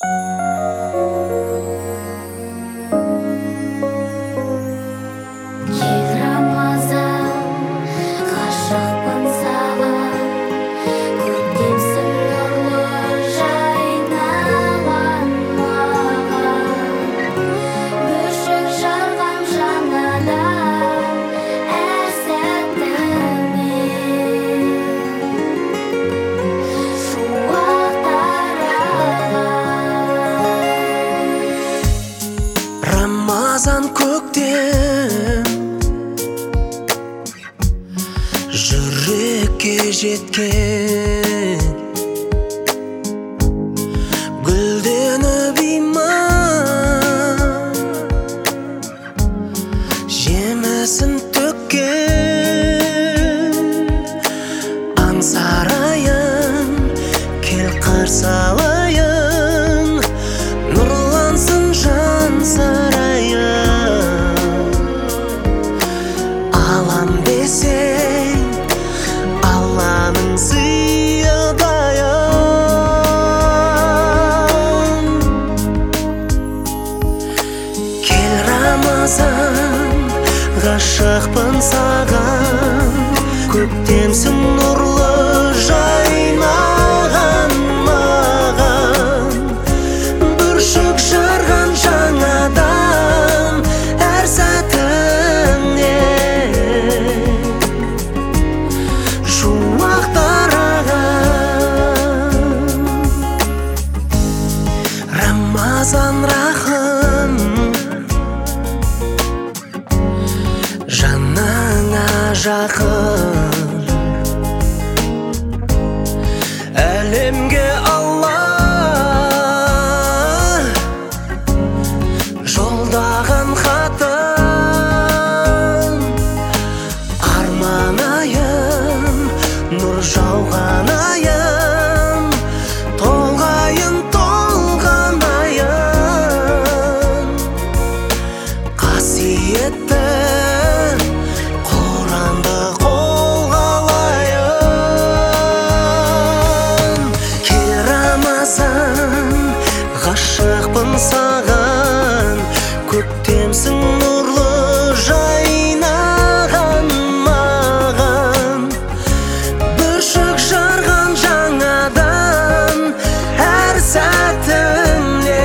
Рамазан көктем жүрекке жеткен, гүлденіп иман жемісін төккен. Аңсарайын, кел қарсы алайын, нұрлансын жан сарайын. Алам десең Алланың сыйыдайын. Кел Рамазан, ғашықпын саған, көктемсің нұрлы жайнаған маған. Бүршік жарған жаңадан әр сәтіңе шуақ тараған. Рамазан рахым, жаныңа жақын. Әлемге Алла жолдаған хатын, арманайын, нұр жауған айын, толғайын, толғанайын. Қасиетті Құранды қолға алайын. Кел Рамазан, ғашықпын саған, көктемсің нұрлы жайнаған маған. Бүршік жарған жаңадан әр сәтіңе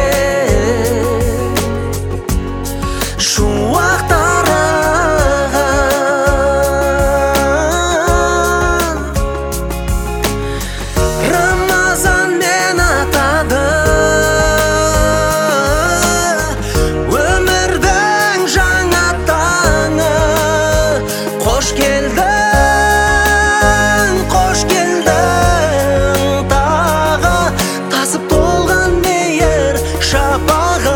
шуақ тараған. Рамазан мен атады өмірдің жаңа таңы. Қош келдің тағы, тасып толған мейір шапағы.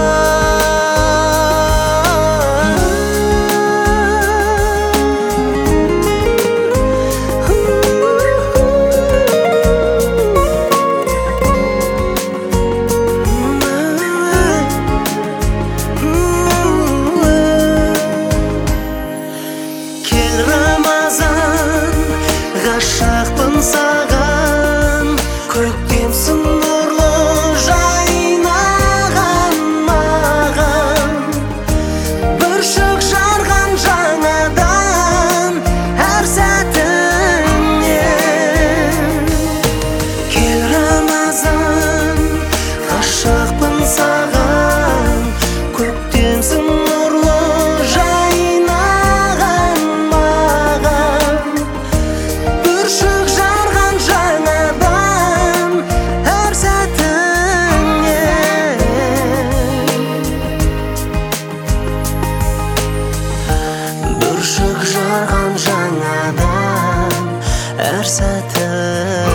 Кел Рамазан, ғашықпын саған, көктемсің нұрлы жайнаған маған. Бүршік жарған жаңадан әр сәтіңе. Кел Рамазан, ғашықпын саған, көктемсің нұрлы жайнаған маған. Бүршік жарған жаңадан әр сәтіңе. Бүршік жарған жаңадан әр сәтіңе.